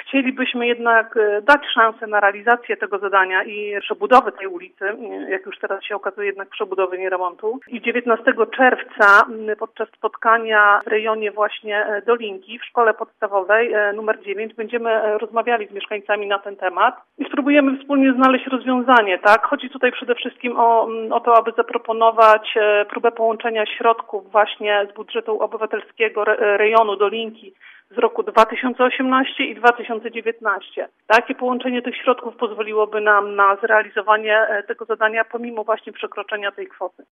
Chcielibyśmy jednak dać szansę na realizację tego zadania i przebudowę tej ulicy, jak już teraz się okazuje, jednak przebudowy, nie remontu. I 19 czerwca podczas spotkania w rejonie właśnie Dolinki w szkole podstawowej numer 9 będziemy rozmawiali z mieszkańcami na ten temat i spróbujemy wspólnie znaleźć rozwiązanie, tak? Chodzi tutaj przede wszystkim o to, aby zaproponować próbę połączenia środków właśnie z budżetu obywatelskiego rejonu Dolinki z roku 2018 i 2019. Takie połączenie tych środków pozwoliłoby nam na zrealizowanie tego zadania pomimo właśnie przekroczenia tej kwoty.